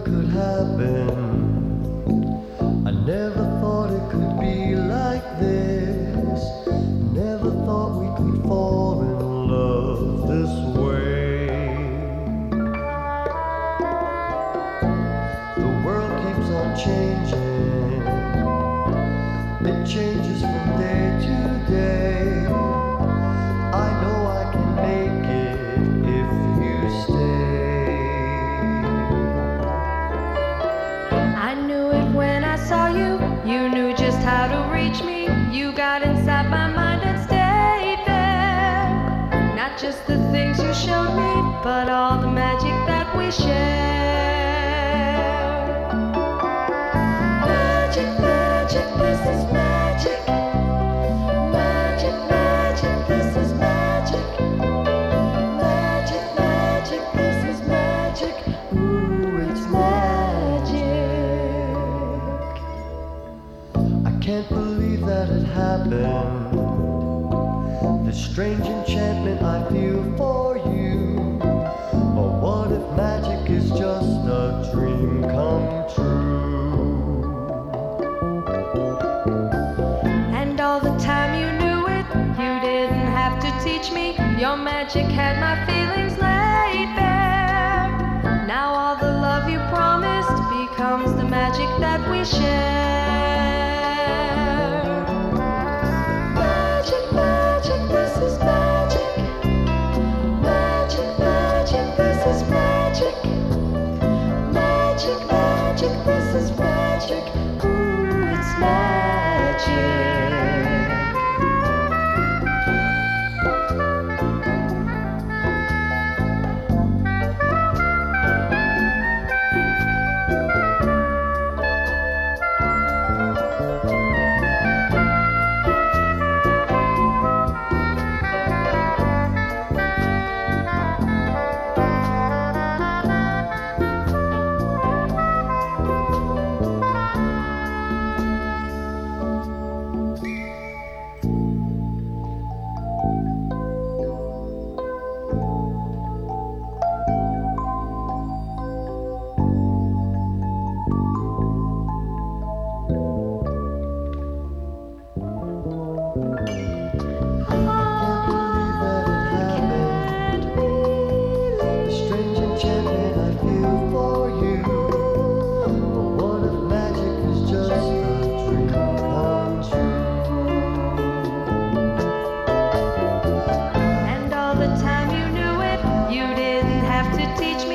it could happen. I never thought it could be like this. Never thought we could fall in love this way. The world keeps on changing. It changes from day to day. I know I can make it if you stay. I knew it when I saw you. You knew just how to reach me. You got inside my mind and stayed there. Not just the things you showed me, but all the magic that we share. Magic, magic, this is magic. Magic, magic, this is magic. Magic, magic, this is magic. Ooh, it's magic. I can't believe that it happened. This strange enchantment I feel for you. But what if magic is just a dream come true? And all the time you knew it, you didn't have to teach me. Your magic had my feelings laid bare. Now all the love you promised becomes the magic that we share. Magic, magic, this is magic. Magic, magic, this is magic. Magic, magic, this is magic. Ooh, it's magic. Teach me